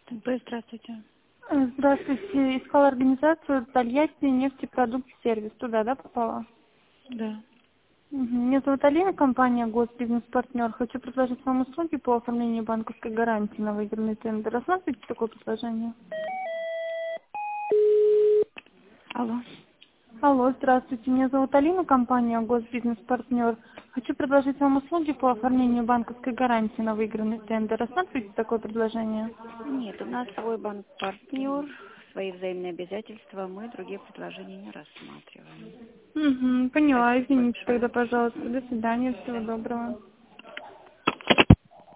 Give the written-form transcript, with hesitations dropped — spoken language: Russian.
ТНП, здравствуйте. Здравствуйте. Искала организацию Тольятти нефтепродукт сервис. Туда, да, попала? Да. Меня зовут Алина, компания Госбизнес-партнер. Хочу предложить вам услуги по оформлению банковской гарантии на выигранный тендер. Рассмотрите такое предложение? Алло. Алло, здравствуйте. Меня зовут Алина, компания Госбизнес-партнер. Хочу предложить вам услуги по оформлению банковской гарантии на выигранный тендер. Рассмотрите такое предложение? Нет, у нас свой банк-партнер, свои взаимные обязательства. Мы другие предложения не рассматриваем. Поняла. Спасибо Извините большое. тогда, пожалуйста. До свидания. Всего доброго.